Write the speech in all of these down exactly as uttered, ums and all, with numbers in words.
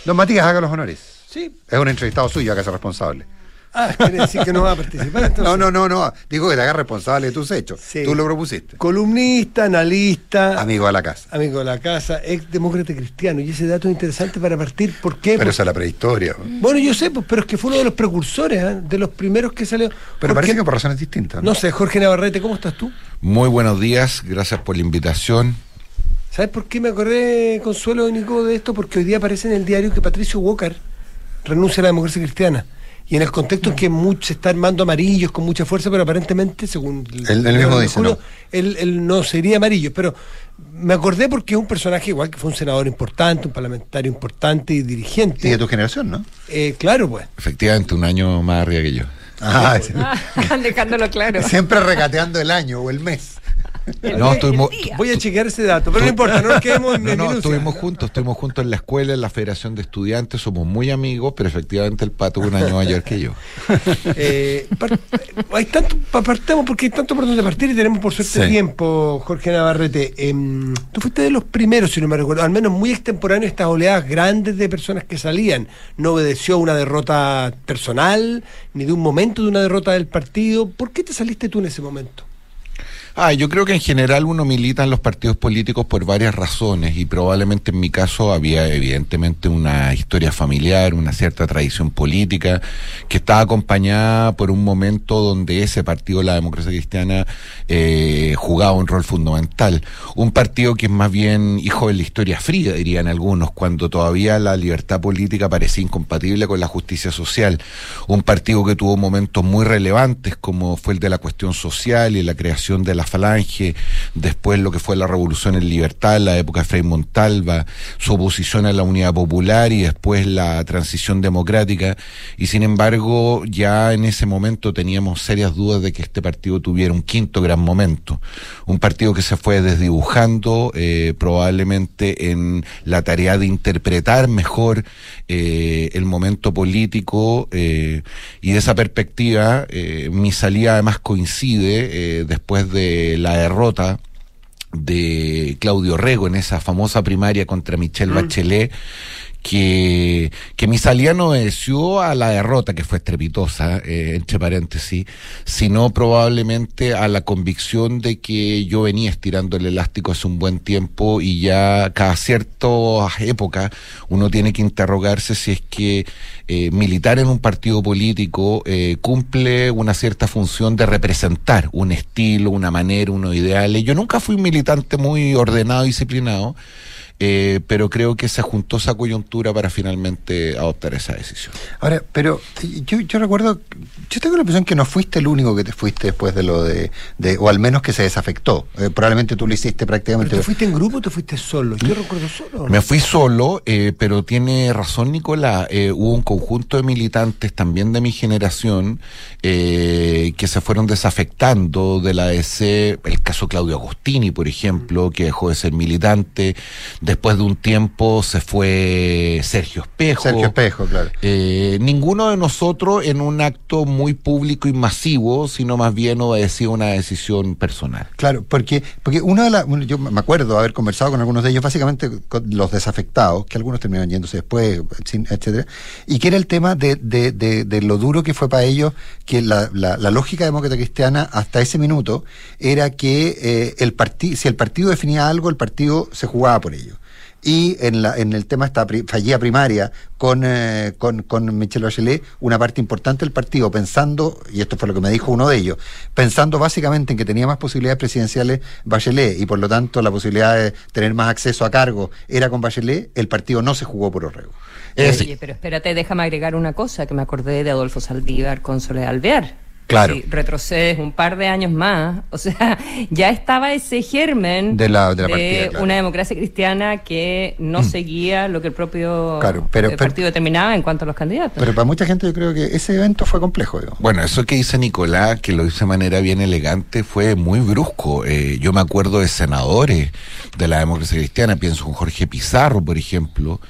Don Matías, haga los honores. Sí. Es un entrevistado suyo, hágase responsable. Ah, quiere decir que no va a participar entonces. No, no, no, no. Digo que te hagas responsable de tus hechos. Sí. Tú lo propusiste. Columnista, analista. Amigo de la casa. Amigo de la casa, ex demócrata cristiano. Y ese dato es interesante para partir. ¿Por qué? Pero Porque, esa es la prehistoria. bueno, yo sé, pues, pero es que fue uno de los precursores, ¿eh? De los primeros que salió. Pero Jorge, parece que por razones distintas. ¿no? No sé, Jorge Navarrete, ¿cómo estás tú? Muy buenos días, gracias por la invitación. ¿Sabes por qué me acordé, Consuelo y Nico, de esto? Porque hoy día aparece en el diario que Patricio Walker renuncia a la democracia cristiana. Y en el contexto en que mucho, se está armando amarillos con mucha fuerza, pero aparentemente, según el, el mismo dice, Julio, no. Él, él no sería amarillo. Pero me acordé porque es un personaje igual que fue un senador importante, un parlamentario importante y dirigente. Y de tu generación, ¿no? Eh, claro, pues. Efectivamente, un año más arriba que yo. Ah, sí. Ah, están dejándolo claro. Siempre regateando el año o el mes. El, No, el estuvimos- día. Voy a chequear ese dato, pero no importa, no nos quedemos en No, no, minucia. estuvimos juntos, estuvimos juntos en la escuela, en la Federación de Estudiantes, somos muy amigos, pero efectivamente el Pato es un año mayor que yo. Eh, par- hay tanto, pa- partamos porque hay tanto por donde partir y tenemos por suerte Sí. tiempo, Jorge Navarrete. Em, tú fuiste de los primeros, si no me recuerdo, al menos muy extemporáneo, estas oleadas grandes de personas que salían. No obedeció a una derrota personal, ni de un momento de una derrota del partido. ¿Por qué te saliste tú en ese momento? Ah, yo creo que en general uno milita en los partidos políticos por varias razones y probablemente en mi caso había evidentemente una historia familiar, una cierta tradición política que estaba acompañada por un momento donde ese partido, la Democracia Cristiana, eh, jugaba un rol fundamental. Un partido que es más bien hijo de la historia fría, dirían algunos, cuando todavía la libertad política parecía incompatible con la justicia social. Un partido que tuvo momentos muy relevantes como fue el de la cuestión social y la creación de la Falange, después lo que fue la Revolución en Libertad, la época de Frei Montalva, su oposición a la Unidad Popular y después la transición democrática, y sin embargo ya en ese momento teníamos serias dudas de que este partido tuviera un quinto gran momento, un partido que se fue desdibujando eh, probablemente en la tarea de interpretar mejor eh, el momento político, eh, y de esa perspectiva eh, mi salida además coincide eh, después de la derrota de Claudio Rego en esa famosa primaria contra Michelle Mm. Bachelet, que, que mi salida no obedeció a la derrota, que fue estrepitosa, eh, entre paréntesis, sino probablemente a la convicción de que yo venía estirando el elástico hace un buen tiempo y ya cada cierta época uno tiene que interrogarse si es que eh, militar en un partido político eh, cumple una cierta función de representar un estilo, una manera, unos ideales. Yo nunca fui un militante muy ordenado y disciplinado, Eh, pero creo que se juntó esa coyuntura para finalmente adoptar esa decisión. Ahora, pero yo, yo recuerdo, yo tengo la impresión que no fuiste el único que te fuiste después de lo de, de o al menos que se desafectó. Eh, probablemente tú lo hiciste prácticamente. ¿Pero te fuiste en grupo o te fuiste solo? Yo recuerdo solo. Me fui solo, eh, pero tiene razón Nicolás, eh, hubo un conjunto de militantes también de mi generación eh, que se fueron desafectando de la A D C, el caso Claudio Agostini, por ejemplo, que dejó de ser militante. Después de un tiempo se fue Sergio Espejo. Sergio Espejo, claro. Eh, ninguno de nosotros en un acto muy público y masivo, sino más bien obedecía una decisión personal. Claro, porque porque una de las, yo me acuerdo haber conversado con algunos de ellos, básicamente con los desafectados, que algunos terminaron yéndose después, etcétera, y que era el tema de, de, de, de lo duro que fue para ellos, que la, la, la lógica demócrata cristiana hasta ese minuto era que eh, el partido, si el partido definía algo, el partido se jugaba por ello. Y en, la, en el tema esta pri, fallida primaria con, eh, con, con Michelle Bachelet, una parte importante del partido, pensando, y esto fue lo que me dijo uno de ellos, pensando básicamente en que tenía más posibilidades presidenciales Bachelet, y por lo tanto la posibilidad de tener más acceso a cargo era con Bachelet, el partido no se jugó por Orrego. Oye, Eh, pero espérate, déjame agregar una cosa, que me acordé de Adolfo Saldívar con Soledad Alvear. Claro. Si retrocedes un par de años más, o sea, ya estaba ese germen De la- de la partida, claro. una democracia cristiana que no Mm. seguía lo que el propio Claro, pero- eh, pero- partido determinaba en cuanto a los candidatos. Pero para mucha gente yo creo que ese evento fue complejo. Digo. Bueno, eso que dice Nicolás, que lo dice de manera bien elegante, fue muy brusco. Eh, yo me acuerdo de senadores de la democracia cristiana, pienso en Jorge Pizarro, por ejemplo,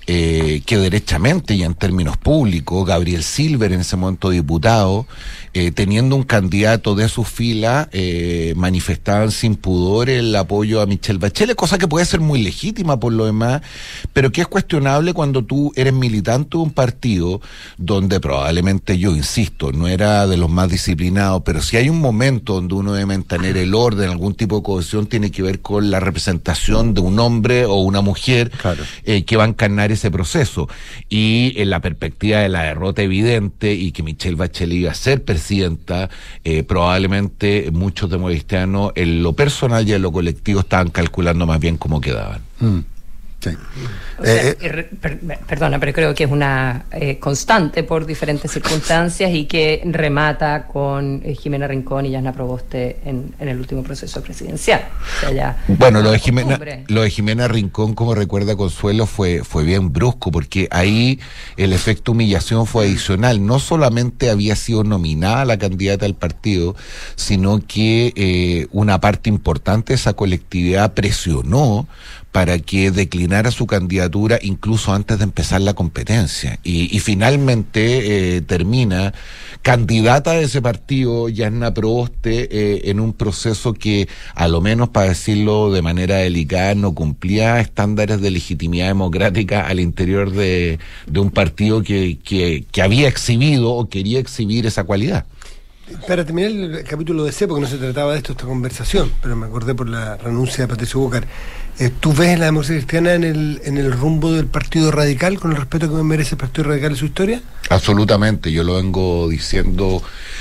eh, que derechamente y en términos públicos, Gabriel Silver, en ese momento diputado, eh, teniendo un candidato de su fila, eh, manifestaban sin pudor el apoyo a Michelle Bachelet, cosa que puede ser muy legítima por lo demás, pero que es cuestionable cuando tú eres militante de un partido donde probablemente, yo insisto, no era de los más disciplinados, pero si hay un momento donde uno debe mantener el orden, algún tipo de cohesión, tiene que ver con la representación de un hombre o una mujer, claro, eh, que va a encarnar ese proceso. Y en la perspectiva de la derrota evidente y que Michelle Bachelet iba a ser presidenta, eh, probablemente muchos democristianos en lo personal y en lo colectivo estaban calculando más bien cómo quedaban. Mm. Sí. O sea, eh, eh, per, perdona, pero creo que es una eh, constante por diferentes circunstancias y que remata con eh, Jimena Rincón y Yasna Proboste en, en el último proceso presidencial. O sea, ya bueno, lo de Jimena, lo de Jimena Rincón, como recuerda Consuelo, fue, fue bien brusco, porque ahí el efecto humillación fue adicional. No solamente había sido nominada la candidata del partido, sino que eh, una parte importante de esa colectividad presionó para que declinara su candidatura incluso antes de empezar la competencia. Y, y finalmente eh, termina candidata de ese partido, Yasna Proboste, eh, en un proceso que, a lo menos para decirlo de manera delicada, no cumplía estándares de legitimidad democrática al interior de, de un partido que, que, que había exhibido o quería exhibir esa cualidad. Para terminar el capítulo de C, porque no se trataba de esto esta conversación, pero me acordé por la renuncia de Patricio Bócar, eh, ¿tú ves la democracia cristiana en el, en el rumbo del Partido Radical, con el respeto que merece el Partido Radical en su historia? Absolutamente, yo lo vengo diciendo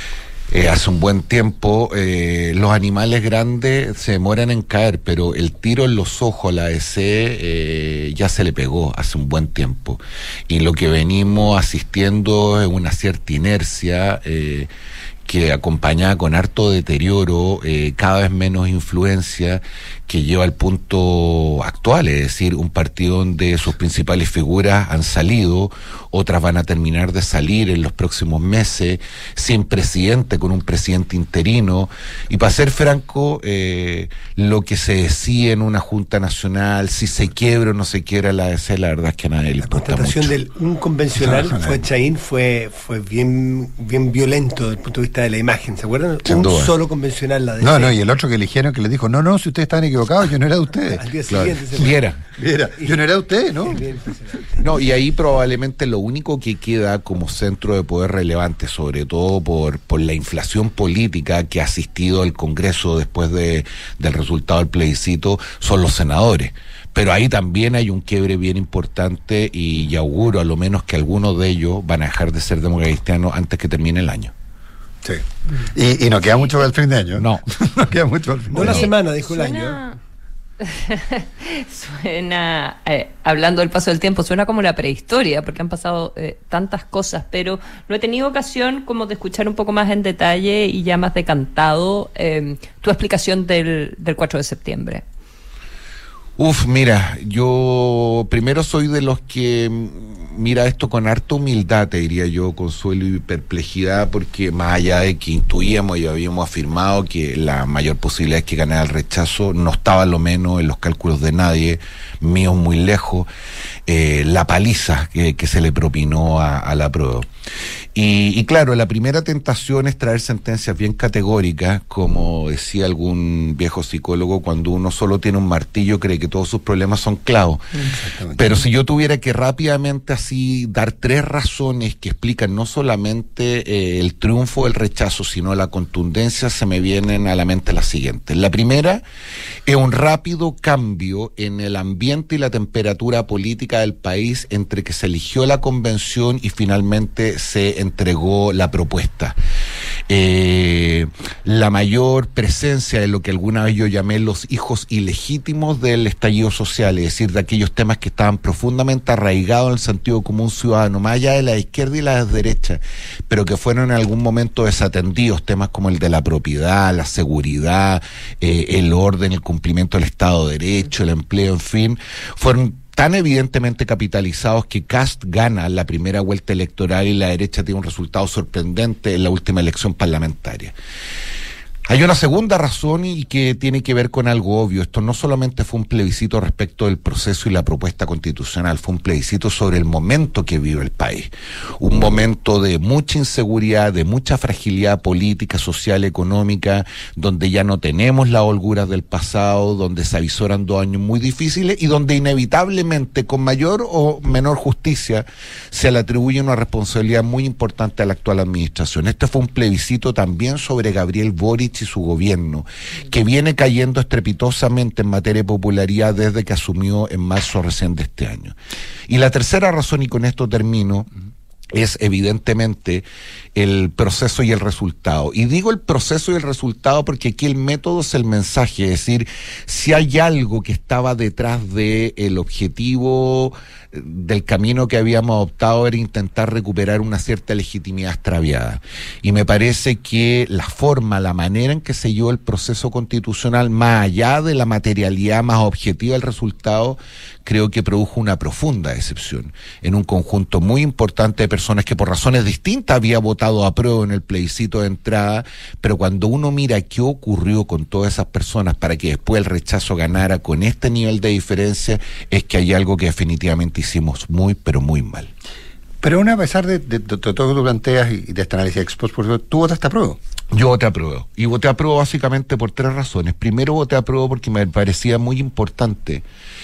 eh, hace un buen tiempo. Eh, los animales grandes se demoran en caer, pero el tiro en los ojos a la A D C eh, ya se le pegó hace un buen tiempo, y lo que venimos asistiendo es una cierta inercia eh, que acompañada con harto deterioro, eh, cada vez menos influencia, que lleva al punto actual, es decir, un partido donde sus principales figuras han salido, otras van a terminar de salir en los próximos meses, sin presidente, con un presidente interino, y para ser franco, eh, lo que se decía en una Junta Nacional, si se quiebra o no se quiebra la A D C, la verdad es que a nadie le importa mucho. La contratación del un convencional no, no, fue Chaín, fue, fue bien, bien violento desde el punto de vista de la imagen, ¿se acuerdan? Sin un duda. Solo convencional la A D C. No, no, y el otro que eligieron que le dijo, no, no, si ustedes están equivocados, yo no era de ustedes. Al día claro. siguiente se Viera. Viera, yo no era de ustedes, ¿no? No, y ahí probablemente lo único que queda como centro de poder relevante, sobre todo por, por la inflación política que ha asistido al Congreso después de, del resultado del plebiscito, son los senadores. Pero ahí también hay un quiebre bien importante, y ya auguro a lo menos que algunos de ellos van a dejar de ser democristianos antes que termine el año. Sí. Y, y no queda mucho para el fin de año. No. No queda mucho para el fin de año. año. Una semana, dijo suena, el año. Suena, eh, hablando del paso del tiempo, suena como la prehistoria, porque han pasado eh, tantas cosas, pero no he tenido ocasión como de escuchar un poco más en detalle y ya más decantado eh, tu explicación del, del cuatro de septiembre. Uf, mira, yo primero soy de los que mira esto con harta humildad, te diría yo, Consuelo, y perplejidad, porque más allá de que intuíamos y habíamos afirmado que la mayor posibilidad es que ganara el rechazo, no estaba a lo menos en los cálculos de nadie, míos muy lejos, eh, la paliza que, que se le propinó a, a la prueba. Y, y claro, la primera tentación es traer sentencias bien categóricas, como decía algún viejo psicólogo, cuando uno solo tiene un martillo cree que todos sus problemas son clavos. Pero si yo tuviera que rápidamente así dar tres razones que explican no solamente eh, el triunfo del rechazo, sino la contundencia, se me vienen a la mente las siguientes. La primera es un rápido cambio en el ambiente y la temperatura política del país entre que se eligió la convención y finalmente se entregó la propuesta. Eh, la mayor presencia de lo que alguna vez yo llamé los hijos ilegítimos del estallido social, es decir, de aquellos temas que estaban profundamente arraigados en el sentido común ciudadano, más allá de la izquierda y la derecha, pero que fueron en algún momento desatendidos, temas como el de la propiedad, la seguridad, eh, el orden, el cumplimiento del Estado de Derecho, el empleo, en fin, fueron tan evidentemente capitalizados que Kast gana la primera vuelta electoral y la derecha tiene un resultado sorprendente en la última elección parlamentaria. Hay una segunda razón y que tiene que ver con algo obvio. Esto no solamente fue un plebiscito respecto del proceso y la propuesta constitucional, fue un plebiscito sobre el momento que vive el país. Un momento de mucha inseguridad, de mucha fragilidad política, social, económica, donde ya no tenemos la holgura del pasado, donde se avisoran dos años muy difíciles y donde inevitablemente, con mayor o menor justicia, se le atribuye una responsabilidad muy importante a la actual administración. Este fue un plebiscito también sobre Gabriel Boric y su gobierno, que viene cayendo estrepitosamente en materia de popularidad desde que asumió en marzo recién de este año. Y la tercera razón, y con esto termino, es evidentemente el proceso y el resultado. Y digo el proceso y el resultado porque aquí el método es el mensaje, es decir, si hay algo que estaba detrás del objetivo del camino que habíamos adoptado era intentar recuperar una cierta legitimidad extraviada. Y me parece que la forma, la manera en que se llevó el proceso constitucional, más allá de la materialidad más objetiva del resultado, creo que produjo una profunda decepción en un conjunto muy importante de personas que por razones distintas había votado a prueba en el plebiscito de entrada, pero cuando uno mira qué ocurrió con todas esas personas para que después el rechazo ganara con este nivel de diferencia, es que hay algo que definitivamente hicimos muy, pero muy mal. Pero aún a pesar de, de, de, de todo lo que tú planteas y de este análisis ex post, por ejemplo, ¿tú votaste a prueba? Yo voté a prueba. Y voté a prueba básicamente por tres razones. Primero, voté a prueba porque me parecía muy importante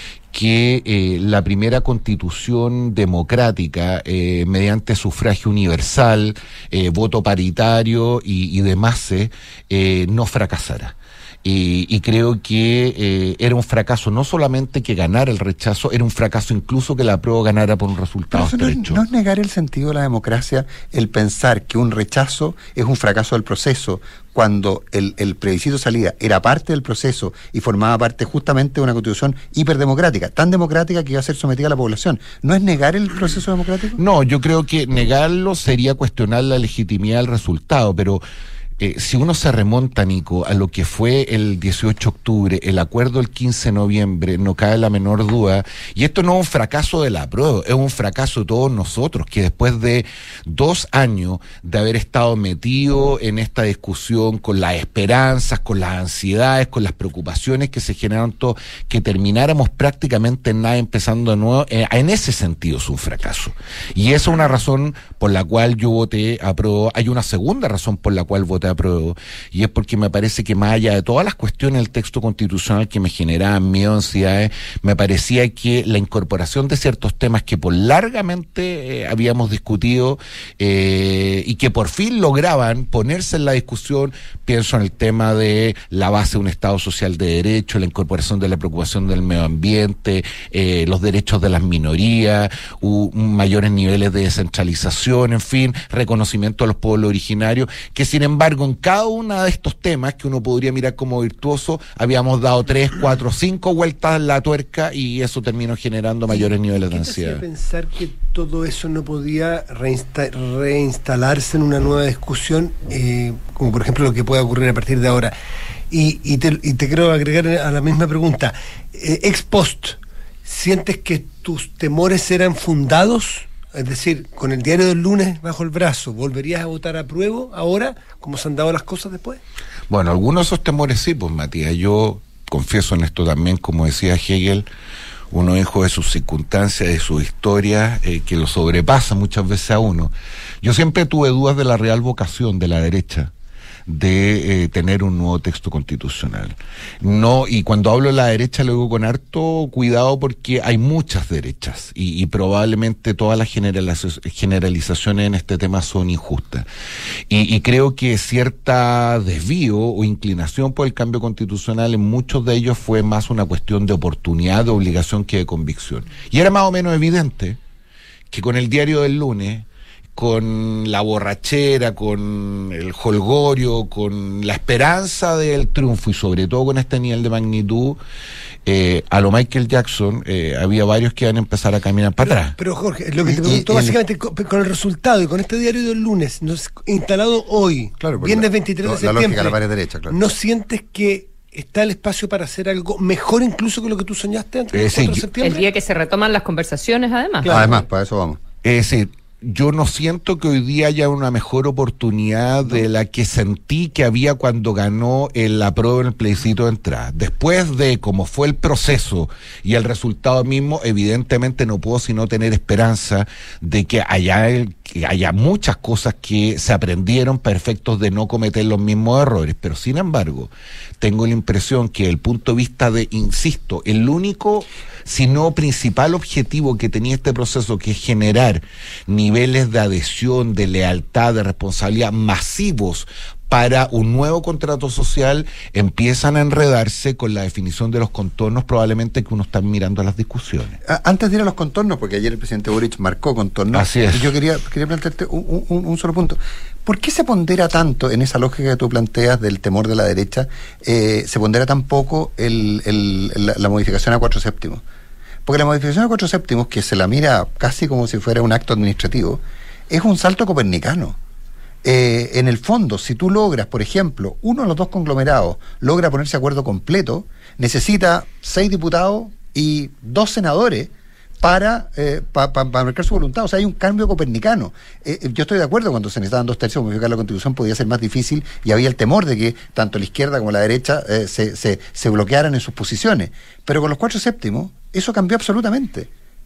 que eh, la primera constitución democrática, eh, mediante sufragio universal, eh, voto paritario y, y demás, eh, no fracasara. Y, y creo que eh, era un fracaso, no solamente que ganara el rechazo, era un fracaso incluso que la prueba ganara por un resultado estrecho. No, no es negar el sentido de la democracia el pensar que un rechazo es un fracaso del proceso, cuando el, el plebiscito de salida era parte del proceso y formaba parte justamente de una constitución hiperdemocrática, tan democrática que iba a ser sometida a la población. ¿No es negar el proceso democrático? No, yo creo que negarlo sería cuestionar la legitimidad del resultado, pero Eh, si uno se remonta, Nico, a lo que fue el dieciocho de octubre, el acuerdo del quince de noviembre, no cabe la menor duda, y esto no es un fracaso de la prueba, es un fracaso de todos nosotros, que después de dos años de haber estado metido en esta discusión con las esperanzas, con las ansiedades, con las preocupaciones que se generaron todos, que termináramos prácticamente en nada empezando de nuevo, eh, en ese sentido es un fracaso. Y esa es una razón por la cual yo voté a prueba. Hay una segunda razón por la cual voté apruebo, y es porque me parece que más allá de todas las cuestiones del texto constitucional que me generaban miedo, ansiedades, me parecía que la incorporación de ciertos temas que por largamente eh, habíamos discutido eh, y que por fin lograban ponerse en la discusión, pienso en el tema de la base de un Estado social de derecho, la incorporación de la preocupación del medio ambiente, eh, los derechos de las minorías, u, mayores niveles de descentralización, en fin, reconocimiento a los pueblos originarios, que sin embargo en cada uno de estos temas que uno podría mirar como virtuoso, habíamos dado tres, cuatro, cinco vueltas en la tuerca y eso terminó generando mayores niveles de ansiedad. ¿Qué te hacía pensar que todo eso no podía reinsta- reinstalarse en una nueva discusión, eh, como por ejemplo lo que puede ocurrir a partir de ahora? Y, y, te, y te quiero agregar a la misma pregunta, eh, ex post, ¿sientes que tus temores eran fundados? Es decir, con el diario del lunes bajo el brazo, ¿volverías a votar a prueba ahora, como se han dado las cosas después? Bueno, algunos de esos temores sí, pues Matías, yo confieso en esto también, como decía Hegel, uno hijo de sus circunstancias, de sus historias, eh, que lo sobrepasa muchas veces a uno. Yo siempre tuve dudas de la real vocación de la derecha de eh, tener un nuevo texto constitucional. No, y cuando hablo de la derecha lo digo con harto cuidado porque hay muchas derechas y, y probablemente todas las generalizaciones en este tema son injustas. Y, y creo que cierta desvío o inclinación por el cambio constitucional en muchos de ellos fue más una cuestión de oportunidad, de obligación que de convicción. Y era más o menos evidente que con el diario del lunes, con la borrachera, con el jolgorio, con la esperanza del triunfo y sobre todo con este nivel de magnitud, eh, a lo Michael Jackson, eh, había varios que iban a empezar a caminar para pero, atrás. Pero Jorge, lo que te preguntó básicamente, con, con el resultado y con este diario del lunes, nos, instalado hoy, claro, viernes la, veintitrés de la septiembre, lógica de la pared derecha, claro. ¿no sientes que está el espacio para hacer algo mejor incluso que lo que tú soñaste antes del Eh, sí, cuatro de septiembre? El día que se retoman las conversaciones, además. Claro. Además, para eso vamos. Es decir, yo no siento que hoy día haya una mejor oportunidad de la que sentí que había cuando ganó el apruebo en el plebiscito de entrada. Después de cómo fue el proceso y el resultado mismo, evidentemente no puedo sino tener esperanza de que haya, que haya muchas cosas que se aprendieron para efectos de no cometer los mismos errores. Pero sin embargo, tengo la impresión que el punto de vista de, insisto, el único, sino principal objetivo que tenía este proceso, que es generar niveles de adhesión, de lealtad, de responsabilidad masivos para un nuevo contrato social, empiezan a enredarse con la definición de los contornos, probablemente que uno está mirando las discusiones. Antes de ir a los contornos, porque ayer el presidente Boric marcó contornos, así es. Yo quería, quería plantearte un, un, un solo punto. ¿Por qué se pondera tanto en esa lógica que tú planteas del temor de la derecha, eh, se pondera tan poco el, el, la, la modificación a cuatro séptimos? Porque la modificación a cuatro séptimos, que se la mira casi como si fuera un acto administrativo, es un salto copernicano. Eh, en el fondo, si tú logras, por ejemplo, uno de los dos conglomerados logra ponerse de acuerdo completo, necesita seis diputados y dos senadores para, eh, pa, pa, para marcar su voluntad. O sea, hay un cambio copernicano. Eh, yo estoy de acuerdo cuando se necesitaban dos tercios, modificar la Constitución podía ser más difícil y había el temor de que tanto la izquierda como la derecha eh, se, se, se bloquearan en sus posiciones. Pero con los cuatro séptimos, eso cambió absolutamente.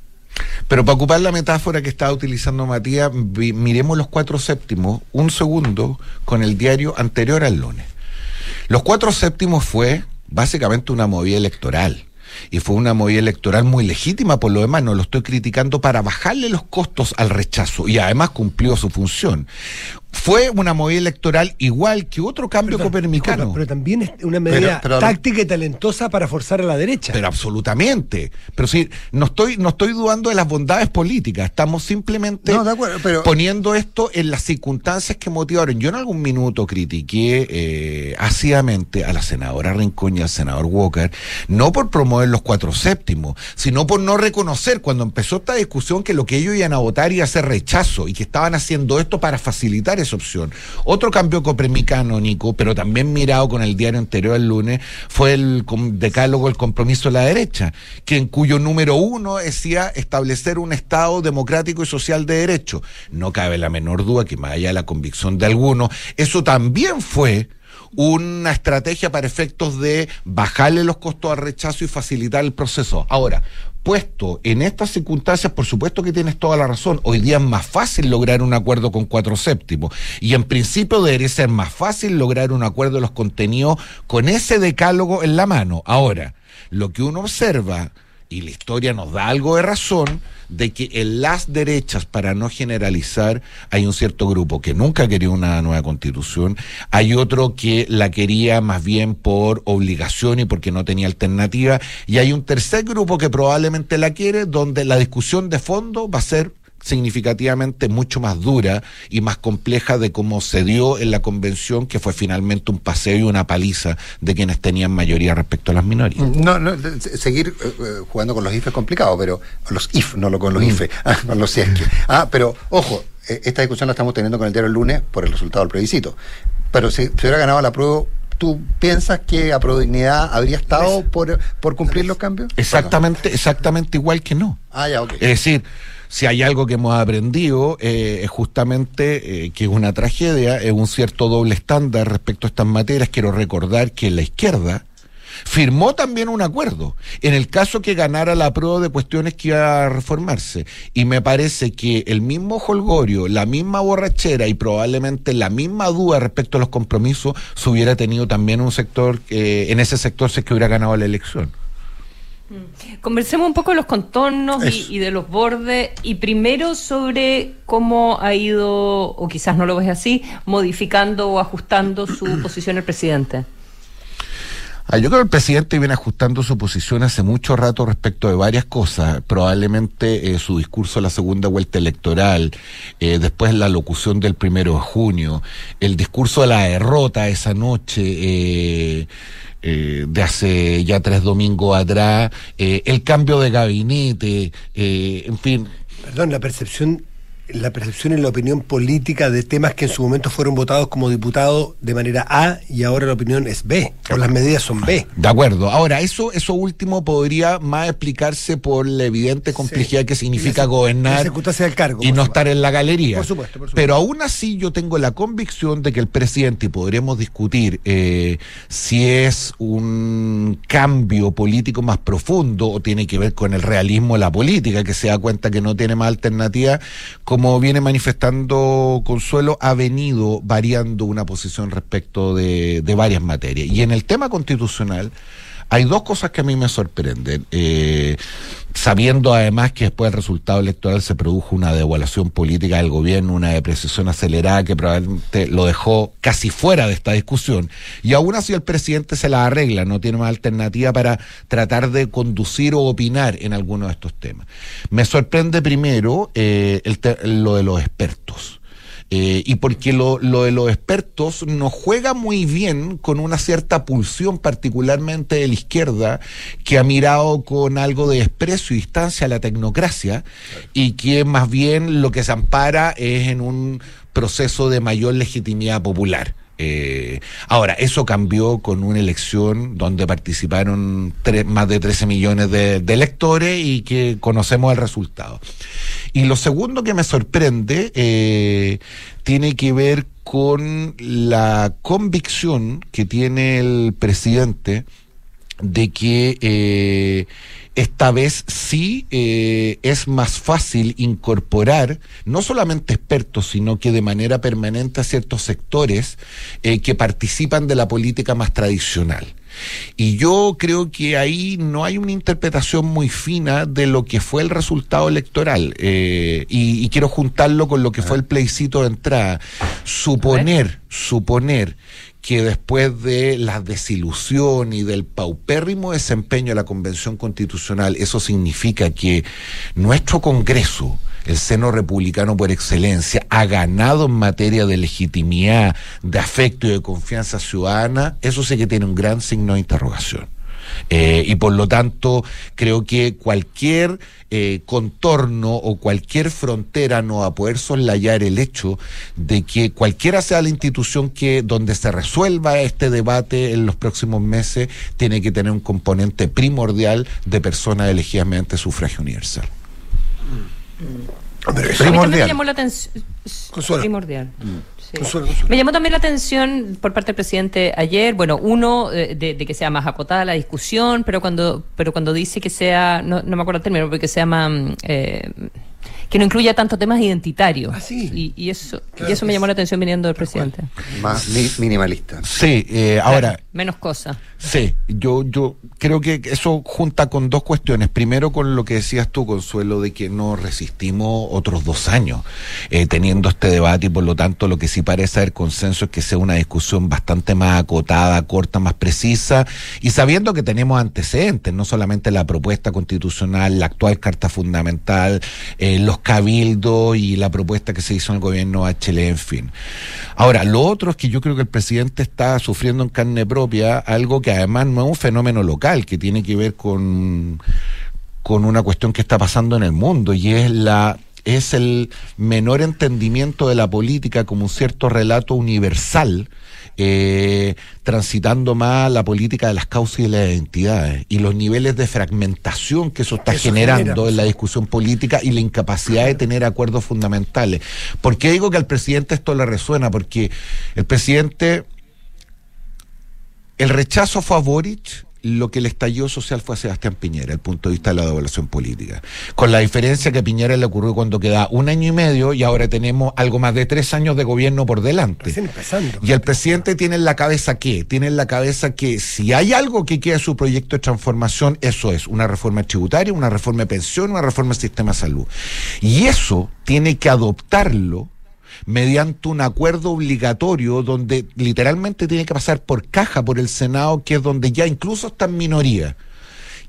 Pero para ocupar la metáfora que estaba utilizando Matías, vi, miremos los cuatro séptimos un segundo con el diario anterior al lunes. Los cuatro séptimos fue básicamente una movida electoral. Y fue una movida electoral muy legítima, por lo demás, no lo estoy criticando, para bajarle los costos al rechazo, y además cumplió su función. Fue una movida electoral igual que otro cambio pero, copernicano. Pero, pero también es una medida pero, pero, táctica y talentosa para forzar a la derecha. Pero absolutamente. Pero sí, no estoy, no estoy dudando de las bondades políticas. Estamos simplemente no, de acuerdo, pero... poniendo esto en las circunstancias que motivaron. Yo en algún minuto critiqué eh, ácidamente a la senadora Rincón y al senador Walker, no por promover los cuatro séptimos, sino por no reconocer cuando empezó esta discusión que lo que ellos iban a votar iba a ser rechazo y que estaban haciendo esto para facilitar esa opción. Otro cambio copernicano, Nico, pero también mirado con el diario anterior al lunes, fue el decálogo El Compromiso de la Derecha, que en cuyo número uno decía establecer un Estado democrático y social de derecho. No cabe la menor duda que, más allá de la convicción de algunos, eso también fue una estrategia para efectos de bajarle los costos al rechazo y facilitar el proceso. Ahora, puesto en estas circunstancias, por supuesto que tienes toda la razón. Hoy día es más fácil lograr un acuerdo con cuatro séptimos. Y en principio debería ser más fácil lograr un acuerdo de los contenidos con ese decálogo en la mano. Ahora, lo que uno observa, y la historia nos da algo de razón, de que en las derechas, para no generalizar, hay un cierto grupo que nunca quería una nueva constitución, hay otro que la quería más bien por obligación y porque no tenía alternativa, y hay un tercer grupo que probablemente la quiere, donde la discusión de fondo va a ser significativamente mucho más dura y más compleja de cómo se dio en la convención, que fue finalmente un paseo y una paliza de quienes tenían mayoría respecto a las minorías. No, no, seguir eh, jugando con los ifes es complicado, pero los if, no lo con los mm. ifes, ah, con los si es que. Ah, pero ojo, eh, esta discusión la estamos teniendo con el diario el lunes por el resultado del plebiscito. Pero si se hubiera ganado la prueba, ¿tú piensas que a Prodignidad habría estado por, por cumplir los cambios? Exactamente, exactamente igual que no. Ah, ya, ok. Es decir, si hay algo que hemos aprendido eh, es justamente eh, que es una tragedia, es un cierto doble estándar respecto a estas materias. Quiero recordar que la izquierda firmó también un acuerdo en el caso que ganara la prueba de cuestiones que iba a reformarse, y me parece que el mismo jolgorio, la misma borrachera y probablemente la misma duda respecto a los compromisos se hubiera tenido también un sector, eh, en ese sector si es que hubiera ganado la elección. Conversemos un poco de los contornos y, y de los bordes, y primero sobre cómo ha ido, o quizás no lo ves así, modificando o ajustando su posición el presidente. Ah, yo creo que el presidente viene ajustando su posición hace mucho rato respecto de varias cosas. Probablemente eh, su discurso de la segunda vuelta electoral, eh, después la locución del primero de junio, el discurso de la derrota esa noche, eh, eh, de hace ya tres domingos atrás, eh, el cambio de gabinete, eh, en fin. Perdón, la percepción la percepción y la opinión política de temas que en su momento fueron votados como diputados de manera A y ahora la opinión es B, o las medidas son B. De acuerdo. Ahora, eso eso último podría más explicarse por la evidente complejidad sí. que significa la, gobernar ejecutarse del cargo, y no estar en la galería. Por supuesto, por supuesto. Pero aún así yo tengo la convicción de que el presidente, y podremos discutir eh, si es un cambio político más profundo o tiene que ver con el realismo de la política, que se da cuenta que no tiene más alternativa, como viene manifestando Consuelo, ha venido variando una posición respecto de, de varias materias. Y en el tema constitucional hay dos cosas que a mí me sorprenden. Eh, sabiendo además que después del resultado electoral se produjo una devaluación política del gobierno, una depreciación acelerada que probablemente lo dejó casi fuera de esta discusión. Y aún así el presidente se la arregla, no tiene más alternativa para tratar de conducir o opinar en alguno de estos temas. Me sorprende primero eh, el te- lo de los expertos. Eh, y porque lo, lo de los expertos nos juega muy bien con una cierta pulsión, particularmente de la izquierda, que ha mirado con algo de desprecio y distancia a la tecnocracia, claro. y que más bien lo que se ampara es en un proceso de mayor legitimidad popular. Eh, ahora, eso cambió con una elección donde participaron tres, más de trece millones de, de electores y que conocemos el resultado. Y lo segundo que me sorprende eh, tiene que ver con la convicción que tiene el presidente de que eh, esta vez sí eh, es más fácil incorporar no solamente expertos, sino que de manera permanente a ciertos sectores eh, que participan de la política más tradicional. Y yo creo que ahí no hay una interpretación muy fina de lo que fue el resultado electoral, eh, y, y quiero juntarlo con lo que fue el plebiscito de entrada. Suponer, suponer que después de la desilusión y del paupérrimo desempeño de la Convención Constitucional, eso significa que nuestro Congreso, el seno republicano por excelencia, ha ganado en materia de legitimidad, de afecto y de confianza ciudadana, eso sí que tiene un gran signo de interrogación. Eh, y por lo tanto creo que cualquier eh, contorno o cualquier frontera no va a poder soslayar el hecho de que cualquiera sea la institución que donde se resuelva este debate en los próximos meses tiene que tener un componente primordial de personas elegidas mediante sufragio universal. Pero eso primordial. Me llamó la atención. Consuelo. Primordial. Mm. Sí. Consuelo, consuelo. Me llamó también la atención por parte del presidente ayer, bueno, uno, de, de que sea más acotada la discusión, pero cuando pero cuando dice que sea, no, no me acuerdo el término, porque se llama, eh, que no incluya tantos temas identitarios. Ah, sí. Y, y eso Claro, y eso me llamó es, la atención viniendo del presidente. Más mi, minimalista. Sí, eh, ahora... Claro, menos cosas. Sí, yo, yo creo que eso junta con dos cuestiones. Primero, con lo que decías tú, Consuelo, de que no resistimos otros dos años eh, teniendo este debate, y por lo tanto lo que sí parece haber consenso es que sea una discusión bastante más acotada, corta, más precisa, y sabiendo que tenemos antecedentes, no solamente la propuesta constitucional, la actual Carta Fundamental, eh, los cabildos y la propuesta que se hizo en el gobierno Bachelet, en fin. Ahora, lo otro es que yo creo que el presidente está sufriendo en carne propia algo que además no es un fenómeno local, que tiene que ver con, con una cuestión que está pasando en el mundo, y es la es el menor entendimiento de la política como un cierto relato universal, eh, transitando más la política de las causas y de las identidades, y los niveles de fragmentación que eso está eso generando genera, en la discusión política, y la incapacidad de tener acuerdos fundamentales. ¿Por qué digo que al presidente esto le resuena? Porque el presidente... El rechazo fue a Boric, lo que el estallido social fue a Sebastián Piñera, desde el punto de vista de la devaluación política. Con la diferencia que a Piñera le ocurrió cuando queda un año y medio, y ahora tenemos algo más de tres años de gobierno por delante. Y el presidente tiene en la cabeza ¿qué? Tiene en la cabeza que si hay algo que queda en su proyecto de transformación, eso es una reforma tributaria, una reforma de pensión, una reforma del sistema de salud. Y eso tiene que adoptarlo mediante un acuerdo obligatorio donde literalmente tiene que pasar por caja por el Senado, que es donde ya incluso está en minoría.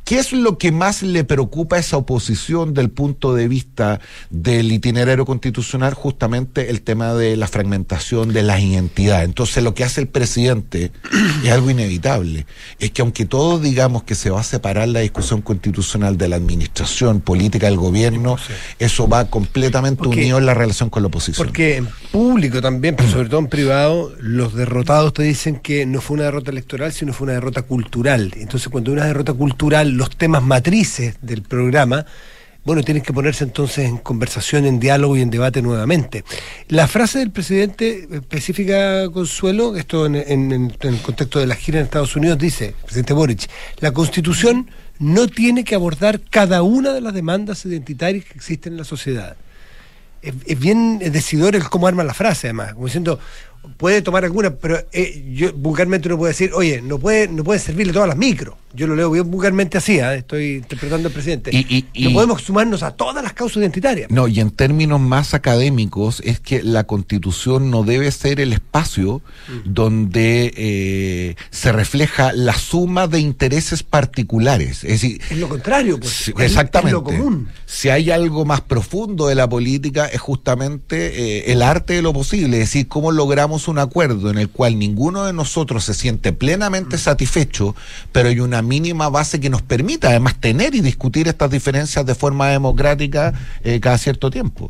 ¿Qué es lo que más le preocupa a esa oposición del punto de vista del itinerario constitucional? Justamente el tema de la fragmentación de las identidades. Entonces lo que hace el presidente es algo inevitable, es que aunque todos digamos que se va a separar la discusión constitucional de la administración política del gobierno, sí, eso va completamente porque, unido en la relación con la oposición. Porque en público también, pero sobre todo en privado, los derrotados te dicen que no fue una derrota electoral, sino fue una derrota cultural. Entonces, cuando hay una derrota cultural, los temas matrices del programa, bueno, tienen que ponerse entonces en conversación, en diálogo y en debate nuevamente. La frase del presidente específica, Consuelo, esto en, en, en el contexto de la gira en Estados Unidos, dice, el presidente Boric, la Constitución no tiene que abordar cada una de las demandas identitarias que existen en la sociedad. Es, es bien decidor el cómo arma la frase, además, como diciendo, puede tomar alguna, pero eh, yo vulgarmente no puedo decir, oye, no puede, no puede servirle todas las micros. Yo lo leo bien vulgarmente así, ¿eh? Estoy interpretando al presidente. Y, y, y, no podemos sumarnos a todas las causas identitarias. No, y en términos más académicos, es que la Constitución no debe ser el espacio mm. donde eh, se refleja la suma de intereses particulares. Es decir, es lo contrario, pues. Si, exactamente. Es lo común. Si hay algo más profundo de la política, es justamente eh, el arte de lo posible. Es decir, cómo logramos un acuerdo en el cual ninguno de nosotros se siente plenamente mm. satisfecho, pero hay una mínima base que nos permita además tener y discutir estas diferencias de forma democrática eh, cada cierto tiempo.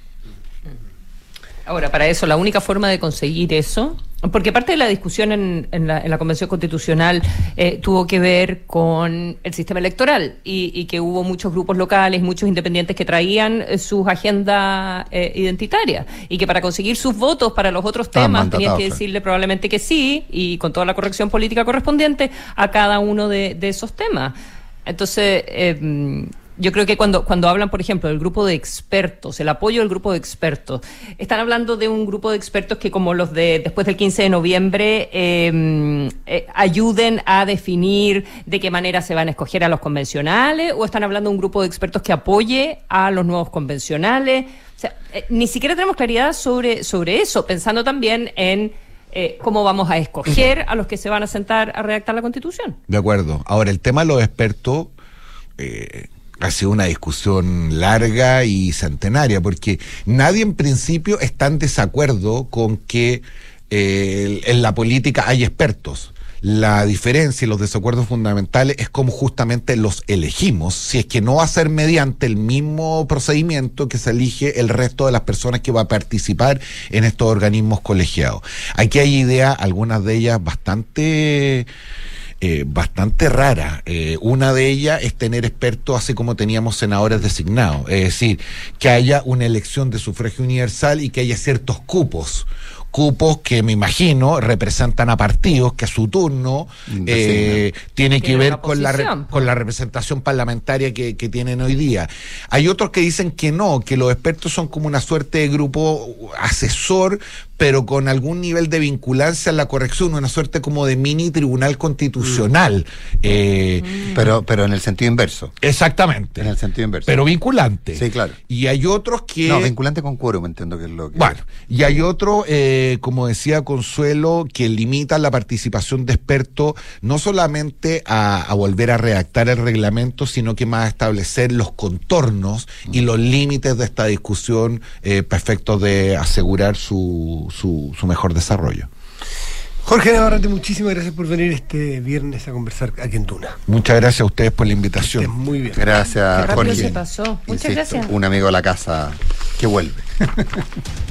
Ahora, para eso, la única forma de conseguir eso, porque parte de la discusión en, en, la, en la Convención Constitucional eh, tuvo que ver con el sistema electoral y, y que hubo muchos grupos locales, muchos independientes que traían eh, sus agendas eh, identitarias y que para conseguir sus votos para los otros temas tenían que decirle probablemente que sí y con toda la corrección política correspondiente a cada uno de, de esos temas. Entonces, eh, yo creo que cuando, cuando hablan, por ejemplo, del grupo de expertos, el apoyo del grupo de expertos, están hablando de un grupo de expertos que, como los de después del quince de noviembre, eh, eh, ayuden a definir de qué manera se van a escoger a los convencionales, o están hablando de un grupo de expertos que apoye a los nuevos convencionales. O sea, eh, ni siquiera tenemos claridad sobre, sobre eso, pensando también en Eh, cómo vamos a escoger a los que se van a sentar a redactar la Constitución. De acuerdo. Ahora, el tema de los expertos eh, ha sido una discusión larga y centenaria, porque nadie en principio está en desacuerdo con que eh, en la política hay expertos. La diferencia y los desacuerdos fundamentales es cómo justamente los elegimos, si es que no va a ser mediante el mismo procedimiento que se elige el resto de las personas que va a participar en estos organismos colegiados. Aquí hay ideas, algunas de ellas bastante... Eh, bastante rara. Eh, una de ellas es tener expertos así como teníamos senadores designados, es decir, que haya una elección de sufragio universal y que haya ciertos cupos. Cupos que me imagino representan a partidos que a su turno eh, tiene que ver con la, re, con la representación parlamentaria que, que tienen hoy día. Hay otros que dicen que no, que los expertos son como una suerte de grupo asesor, pero con algún nivel de vinculancia en la corrección, una suerte como de mini tribunal constitucional. Mm. Eh, pero, pero en el sentido inverso. Exactamente. En el sentido inverso. Pero vinculante. Sí, claro. Y hay otros que... No, vinculante con quórum, entiendo que es lo que... Bueno, y hay otros, eh, como decía Consuelo, que limitan la participación de expertos no solamente a, a volver a redactar el reglamento, sino que más a establecer los contornos mm. y los límites de esta discusión eh, para efectos de asegurar su Su, su mejor desarrollo. Jorge Navarrete, muchísimas gracias por venir este viernes a conversar aquí en Duna. Muchas gracias a ustedes por la invitación. Muy bien. Gracias, Qué rápido Jorge. se pasó. Muchas Insisto, gracias. Un amigo de la casa que vuelve.